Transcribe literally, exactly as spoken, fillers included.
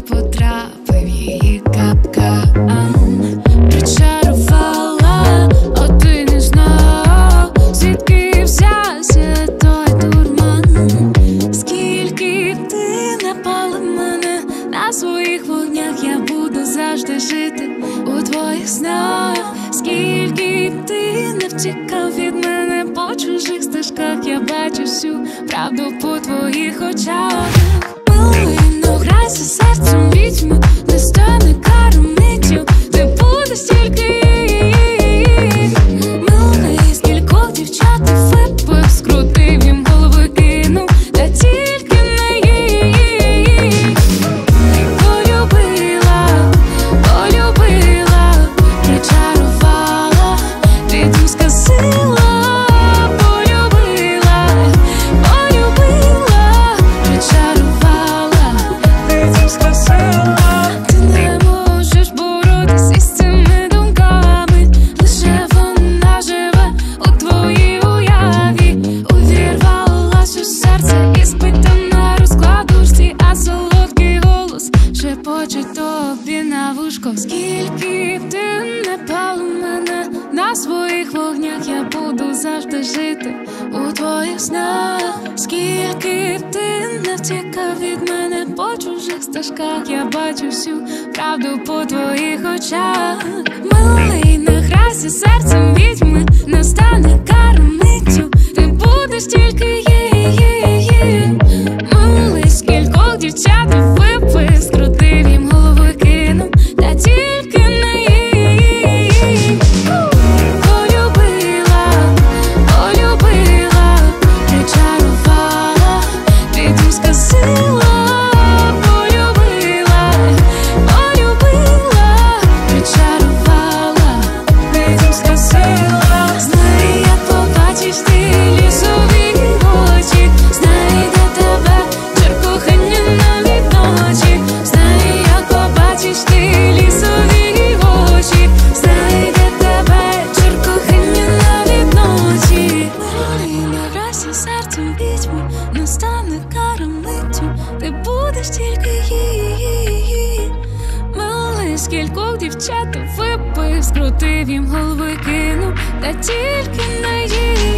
потрапив її капкан. Причарувала, а ти не знав, звідки взявся той дурман. Скільки б ти не палив мене, на своїх вогнях я буду завжди жити у твоїх снах. Скільки б ти не втікав від мене по чужих стежках, я бачу всю правду по твоїх очах. Милий, ну грайся серцем відьми, не стане кармиттю, ти будеш тільки її. Милий, скількох дівчат ти випив, скрутив їм голови, кинув, та тільки не її. Полюбила, полюбила, причарувала, відьм сказила. Скільки б ти не палив мене, на своїх вогнях я буду завжди жити у твоїх снах. Скільки б ти не втікав від мене по чужих стежках, я бачу всю правду по твоїх очах. Милий, не грайся серцем відьми, не стане кармиттю, ти будеш тільки її. Милий, скількох дівчат ти випив, скрутив їм голови, кинув, та тільки не її. Полюбила, полюбила, причарувала, відьм сказила. Полюбила, полюбила, причарувала, відьм сказила. Знай, як побачиш ти лісові очі, знайде тебе чар кохання навіть ночі. Знай, як побачиш ти лісові очі, знайде тебе чар кохання навіть ночі. Милий, не грайся серцем відьми, не стане кармиттю, ти будеш тільки її. Милий, скількох дівчат ти випив, скрутив їм голови, кинув, та тільки не її.